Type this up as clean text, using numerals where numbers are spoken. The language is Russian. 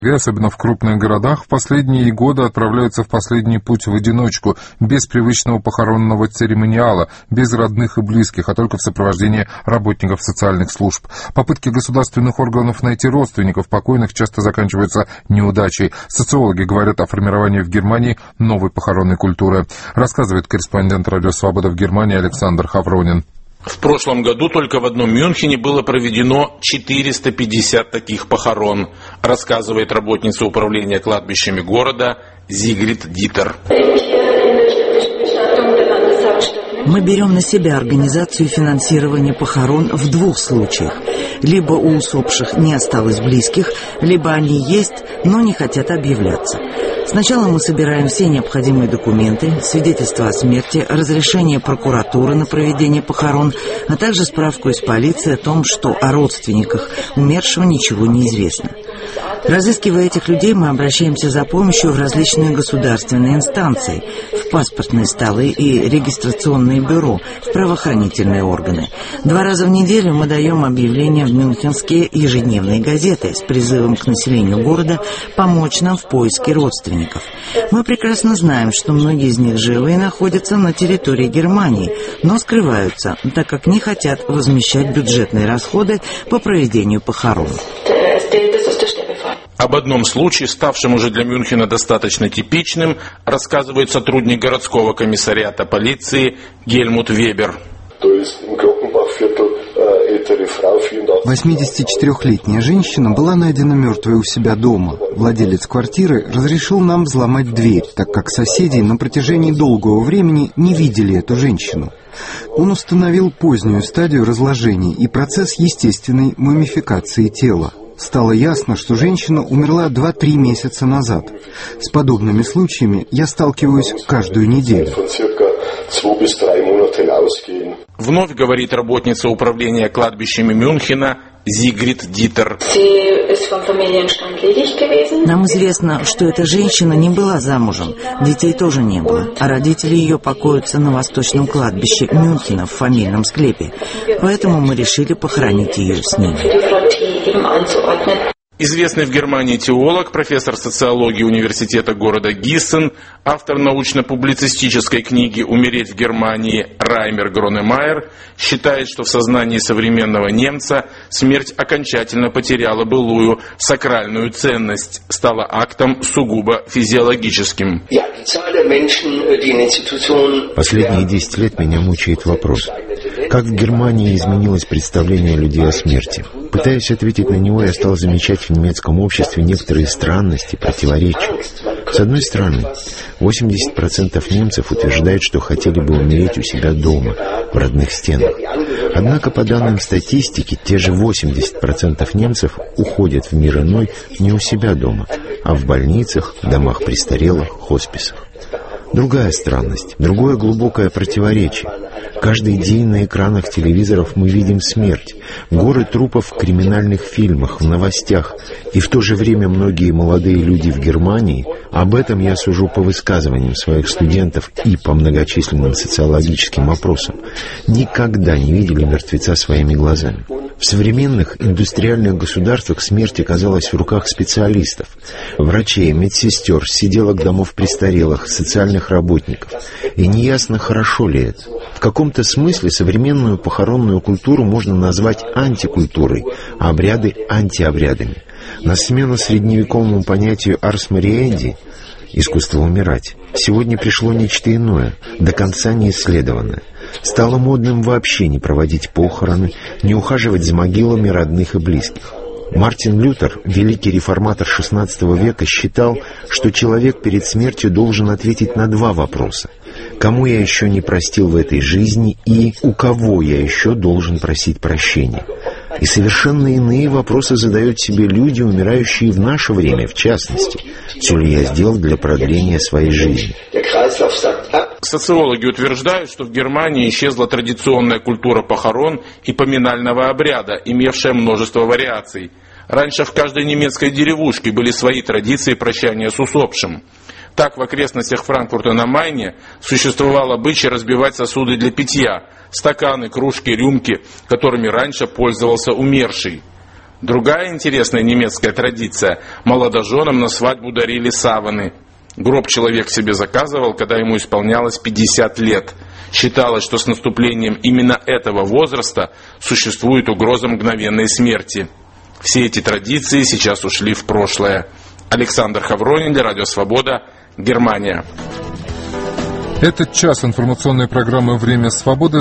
Особенно в крупных городах, в последние годы отправляются в последний путь в одиночку, без привычного похоронного церемониала, без родных и близких, а только в сопровождении работников социальных служб. Попытки государственных органов найти родственников покойных часто заканчиваются неудачей. Социологи говорят о формировании в Германии новой похоронной культуры. Рассказывает корреспондент «Радио Свобода» в Германии Александр Хавронин. В прошлом году только в одном Мюнхене было проведено 450 таких похорон, рассказывает работница управления кладбищами города Зигрид Дитер. Мы берем на себя организацию и финансирование похорон в двух случаях. Либо у усопших не осталось близких, либо они есть, но не хотят объявляться. Сначала мы собираем все необходимые документы, свидетельство о смерти, разрешение прокуратуры на проведение похорон, а также справку из полиции о том, что о родственниках умершего ничего не известно. Разыскивая этих людей, мы обращаемся за помощью в различные государственные инстанции, в паспортные столы и регистрационные бюро, в правоохранительные органы. 2 раза в неделю мы даем объявления в мюнхенские ежедневные газеты с призывом к населению города помочь нам в поиске родственников. Мы прекрасно знаем, что многие из них живы и находятся на территории Германии, но скрываются, так как не хотят возмещать бюджетные расходы по проведению похорон. Об одном случае, ставшем уже для Мюнхена достаточно типичным, рассказывает сотрудник городского комиссариата полиции Гельмут Вебер. 84-летняя женщина была найдена мертвой у себя дома. Владелец квартиры разрешил нам взломать дверь, так как соседи на протяжении долгого времени не видели эту женщину. Он установил позднюю стадию разложения и процесс естественной мумификации тела. Стало ясно, что женщина умерла 2-3 месяца назад. С подобными случаями я сталкиваюсь каждую неделю. Вновь говорит работница управления кладбищами Мюнхена Зигрид Дитер. Нам известно, что эта женщина не была замужем, детей тоже не было, а родители ее покоятся на восточном кладбище Мюнхена в фамильном склепе, поэтому мы решили похоронить ее с ними. Известный в Германии теолог, профессор социологии университета города Гиссен, автор научно-публицистической книги «Умереть в Германии» Раймер Гронемайер считает, что в сознании современного немца смерть окончательно потеряла былую сакральную ценность, стала актом сугубо физиологическим. Последние 10 лет меня мучает вопрос, как в Германии изменилось представление людей о смерти. Пытаясь ответить на него, я стал замечать в немецком обществе некоторые странности, противоречия. С одной стороны, 80% немцев утверждают, что хотели бы умереть у себя дома, в родных стенах. Однако, по данным статистики, те же 80% немцев уходят в мир иной не у себя дома, а в больницах, домах престарелых, хосписах. Другая странность, другое глубокое противоречие. Каждый день на экранах телевизоров мы видим смерть, горы трупов в криминальных фильмах, в новостях. И в то же время многие молодые люди в Германии, об этом я сужу по высказываниям своих студентов и по многочисленным социологическим опросам, никогда не видели мертвеца своими глазами. В современных индустриальных государствах смерть оказалась в руках специалистов, врачей, медсестер, сиделок домов престарелых, социальных работников. И неясно, хорошо ли это. В каком-то смысле современную похоронную культуру можно назвать антикультурой, а обряды – антиобрядами. На смену средневековому понятию «арс мариенди» – искусство умирать – сегодня пришло нечто иное, до конца не исследованное. Стало модным вообще не проводить похороны, не ухаживать за могилами родных и близких. Мартин Лютер, великий реформатор XVI века, считал, что человек перед смертью должен ответить на 2 вопроса. Кому я еще не простил в этой жизни и у кого я еще должен просить прощения? И совершенно иные вопросы задают себе люди, умирающие в наше время, в частности. Все ли я сделал для продления своей жизни? Социологи утверждают, что в Германии исчезла традиционная культура похорон и поминального обряда, имевшая множество вариаций. Раньше в каждой немецкой деревушке были свои традиции прощания с усопшим. Так, в окрестностях Франкфурта на Майне существовал обычай разбивать сосуды для питья, стаканы, кружки, рюмки, которыми раньше пользовался умерший. Другая интересная немецкая традиция – молодоженам на свадьбу дарили саваны. Гроб человек себе заказывал, когда ему исполнялось 50 лет. Считалось, что с наступлением именно этого возраста существует угроза мгновенной смерти. Все эти традиции сейчас ушли в прошлое. Александр Хавронин, Радио Свобода, Германия. Этот час информационной программы «Время свободы»